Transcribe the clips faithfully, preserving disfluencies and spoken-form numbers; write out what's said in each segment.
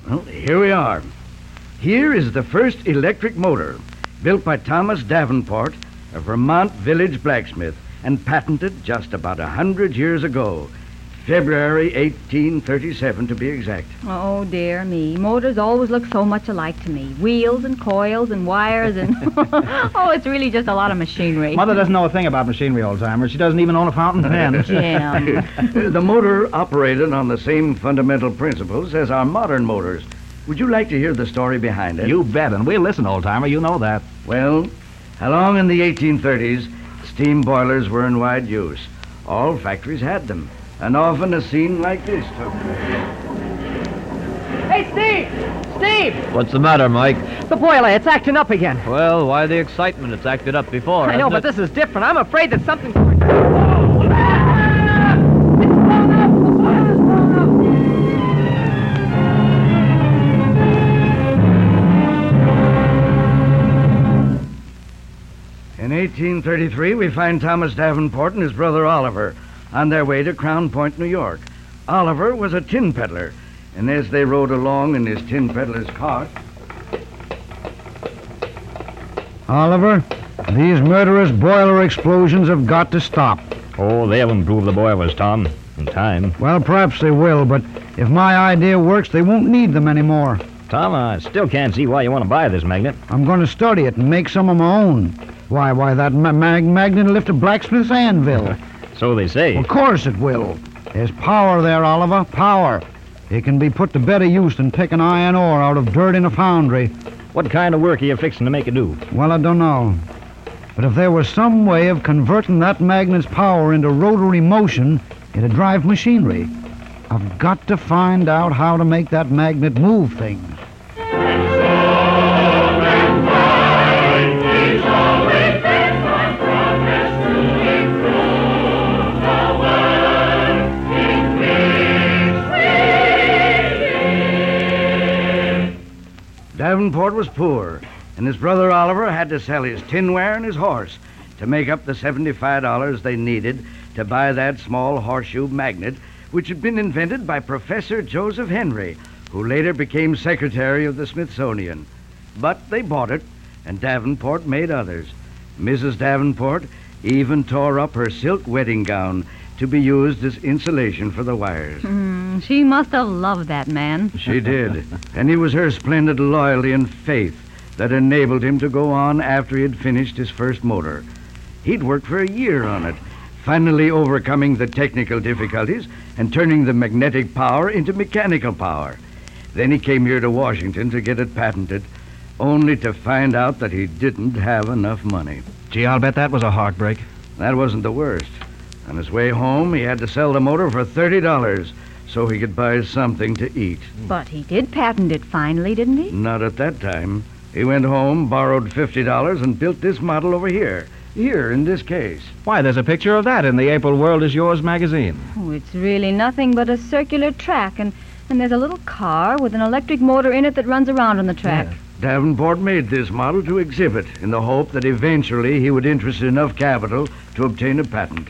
Well, here we are. Here is the first electric motor, built by Thomas Davenport, a Vermont village blacksmith, and patented just about a hundred years ago. February eighteen thirty-seven, to be exact. Oh, dear me. Motors always look so much alike to me. Wheels and coils and wires and... oh, it's really just a lot of machinery. Mother doesn't know a thing about machinery, old-timer. She doesn't even own a fountain pen. Jim. The motor operated on the same fundamental principles as our modern motors. Would you like to hear the story behind it? You bet, and we'll listen, old-timer. You know that. Well, along in the eighteen thirties, steam boilers were in wide use. All factories had them. And often a scene like this took place. Hey, Steve! Steve! What's the matter, Mike? The boiler, it's acting up again. Well, why the excitement? It's acted up before. I know, but it? this is different. I'm afraid that something's going to... Oh! Ah! It's blown up! The boiler's blown up! In eighteen thirty-three, we find Thomas Davenport and his brother Oliver on their way to Crown Point, New York. Oliver was a tin peddler, and as they rode along in his tin peddler's cart... Oliver, these murderous boiler explosions have got to stop. Oh, they'll improve the boilers, Tom, in time. Well, perhaps they will, but if my idea works, they won't need them anymore. Tom, I still can't see why you want to buy this magnet. I'm going to study it and make some of my own. Why, why, that ma- mag- magnet will lift a blacksmith's anvil. So they say. Of course it will. There's power there, Oliver, power. It can be put to better use than picking iron ore out of dirt in a foundry. What kind of work are you fixing to make it do? Well, I don't know. But if there was some way of converting that magnet's power into rotary motion, it'd drive machinery. I've got to find out how to make that magnet move things. Davenport was poor, and his brother Oliver had to sell his tinware and his horse to make up the seventy-five dollars they needed to buy that small horseshoe magnet, which had been invented by Professor Joseph Henry, who later became secretary of the Smithsonian. But they bought it, and Davenport made others. Missus Davenport even tore up her silk wedding gown to be used as insulation for the wires. Mm, she must have loved that man. She did. And it was her splendid loyalty and faith that enabled him to go on after he had finished his first motor. He'd worked for a year on it, finally overcoming the technical difficulties and turning the magnetic power into mechanical power. Then he came here to Washington to get it patented, only to find out that he didn't have enough money. Gee, I'll bet that was a heartbreak. That wasn't the worst. On his way home, he had to sell the motor for thirty dollars so he could buy something to eat. But he did patent it finally, didn't he? Not at that time. He went home, borrowed fifty dollars, and built this model over here. Here, in this case. Why, there's a picture of that in the April World Is Yours magazine. Oh, it's really nothing but a circular track, and, and there's a little car with an electric motor in it that runs around on the track. Yeah. Davenport made this model to exhibit in the hope that eventually he would interest enough capital to obtain a patent.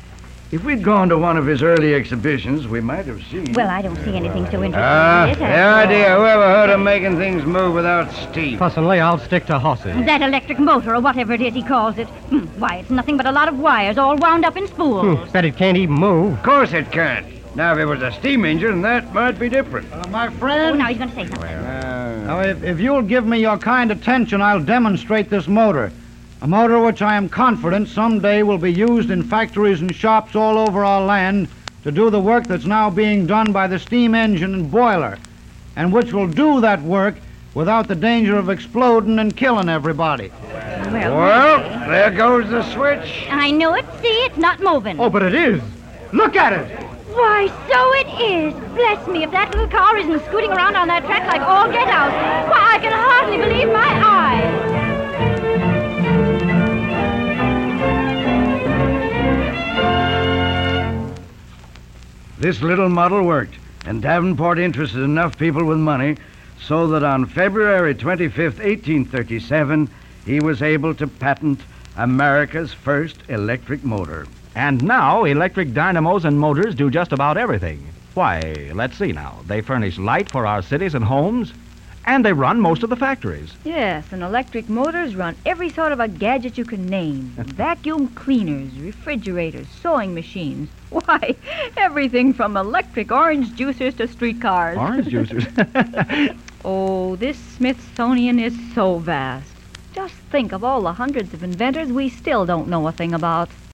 If we'd gone to one of his early exhibitions, we might have seen... Well, I don't see anything so interesting Ah, in this. the after all. idea. Whoever heard of making things move without steam? Personally, I'll stick to horses. That electric motor, or whatever it is he calls it. Hmm, why, it's nothing but a lot of wires all wound up in spools. Hmm, bet it can't even move. Of course it can't. Now, if it was a steam engine, that might be different. Uh, my Oh, friend, now he's going to say something. now, if, if you'll give me your kind attention, I'll demonstrate this motor. A motor which I am confident someday will be used in factories and shops all over our land to do the work that's now being done by the steam engine and boiler, and which will do that work without the danger of exploding and killing everybody. Well, Well, maybe. there goes the switch. I knew it. See, it's not moving. Oh, but it is. Look at it. Why, so it is. Bless me, if that little car isn't scooting around on that track like all get out. Why, I can hardly believe my eyes. This little model worked, and Davenport interested enough people with money so that on February twenty-fifth, eighteen thirty-seven, he was able to patent America's first electric motor. And now electric dynamos and motors do just about everything. Why, let's see now. They furnish light for our cities and homes, and they run most of the factories. Yes, and electric motors run every sort of a gadget you can name. Vacuum cleaners, refrigerators, sewing machines. Why, everything from electric orange juicers to streetcars. Orange juicers. Oh, this Smithsonian is so vast. Just think of all the hundreds of inventors we still don't know a thing about.